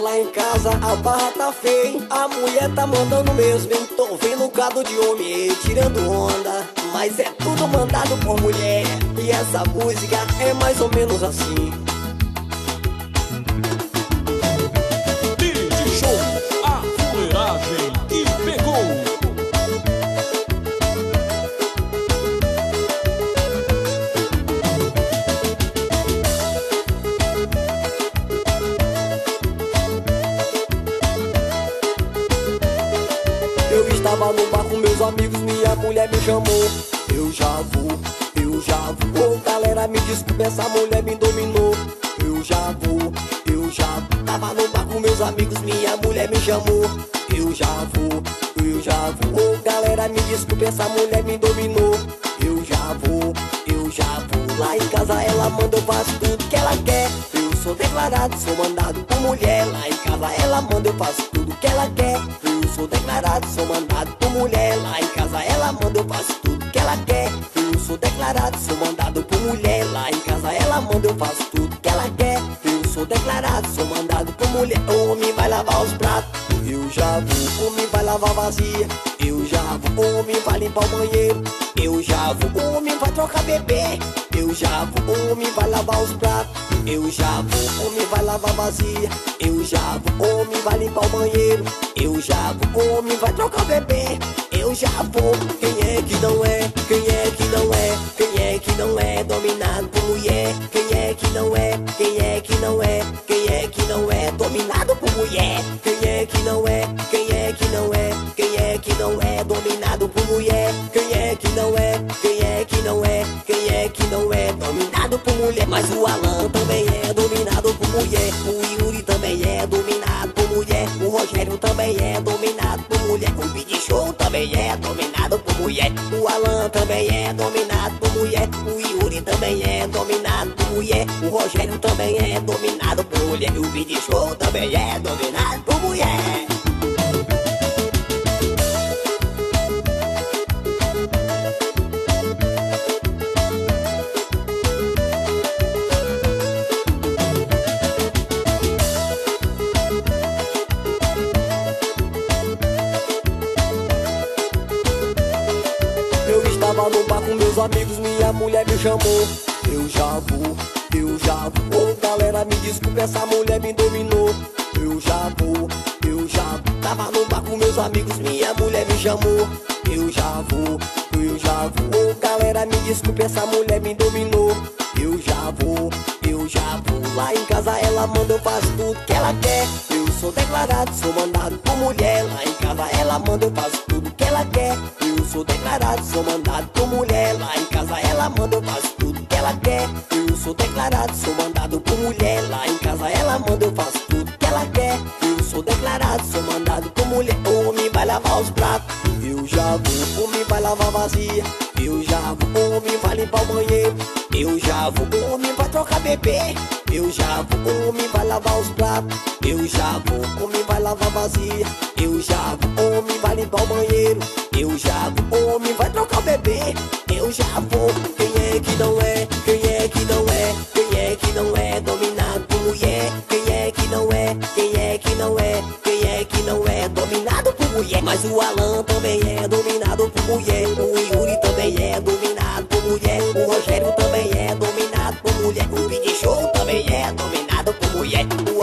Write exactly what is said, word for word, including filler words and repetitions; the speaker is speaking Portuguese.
lá em casa a barra tá feia, a mulher tá mandando mesmo, hein? Tô vendo um gado de homem aí, tirando onda, mas é tudo mandado por mulher. E essa música é mais ou menos assim. D J Show, a fuleiragem que pegou. Eu estava no bar com meus amigos, minha mulher me chamou. Eu já vou, eu já vou. Ô galera, me desculpe, essa mulher me dominou. Eu já vou, eu já vou. Tava no bar com meus amigos, minha mulher me chamou. Eu já vou, eu já vou. Ô galera, me desculpe, essa mulher me dominou. Eu já vou, eu já vou. Lá em casa ela manda, eu faço tudo que ela quer. Eu sou declarado, sou mandado por mulher. Lá em casa ela manda, eu faço tudo que ela quer. Eu sou declarado, sou mandado por mulher. Lá em casa ela manda, eu faço tudo que ela quer. Eu sou declarado, sou mandado por mulher. Lá em casa ela manda, eu faço tudo que ela quer. Eu sou declarado, sou mandado por mulher. O homem vai lavar os pratos, eu já vou. O homem vai lavar vazia, eu já vou. O homem vai limpar o banheiro, eu já vou. O homem vai trocar bebê, eu já vou. O homem vai lavar os pratos, eu já vou. O homem vai lavar vazia, eu já vou. O homem vai limpar o banheiro, eu já vou. O homem vai trocar o bebê, eu já vou. Quem é que não é? Quem é que não é? Quem é que não é dominado por mulher? Quem é que não é? Quem é que não é? Quem é que não é dominado por mulher? Quem é que não é? Quem é que não é? Quem é que não é dominado por mulher? Quem é que não é? Quem é que não é? Quem é que não é dominado por mulher? Mas o Alan também é dominado por mulher. O Yuri também é dominado por mulher. O Rogério também é dominado por mulher. O D J Show também é dominado por mulher. O Alan também é dominado por mulher. O Yuri também é dominado por mulher. O Rogério também é dominado por mulher. O D J Show também é dominado por mulher. Eu estava no bar com meus amigos, minha mulher me chamou. Eu já vou, eu já vou. Ô galera, me desculpe, essa mulher me dominou. Eu já vou, eu já vou. Tava no bar com meus amigos, minha mulher me chamou. Eu já vou, eu já vou. Ô galera, me desculpe, essa mulher me dominou. Eu já vou, eu já vou. Lá em casa ela manda, eu faço tudo que ela quer. Eu sou declarado, sou mandado por mulher. Lá em casa ela manda, eu faço tudo que ela quer. Eu sou declarado, sou mandado por mulher. Lá em casa ela manda, eu faço tudo que ela quer. Eu sou declarado, sou mandado por mulher. Lá em casa ela manda, eu faço tudo que ela quer. Eu sou declarado, sou mandado por mulher. O homem vai lavar os pratos, eu já vou. O homem vai lavar vazia, eu já vou. O homem vai limpar o banheiro, eu já vou. O homem vai trocar bebê, eu já vou. O homem vai lavar os pratos, eu já vou. O homem vai lavar vazia, eu já vou. O homem vai limpar o banheiro, eu já vou. O homem vai trocar o bebê, eu já vou. Quem é que não é? Quem é que não é? Quem é que não é dominado por mulher? Quem é que não é? Quem é que não é? Quem é que não é dominado por mulher? Mas o Alan também é dominado por mulher. O Yuri também é dominado por mulher. O Rogério também é dominado por mulher. O D J Show também é dominado por mulher.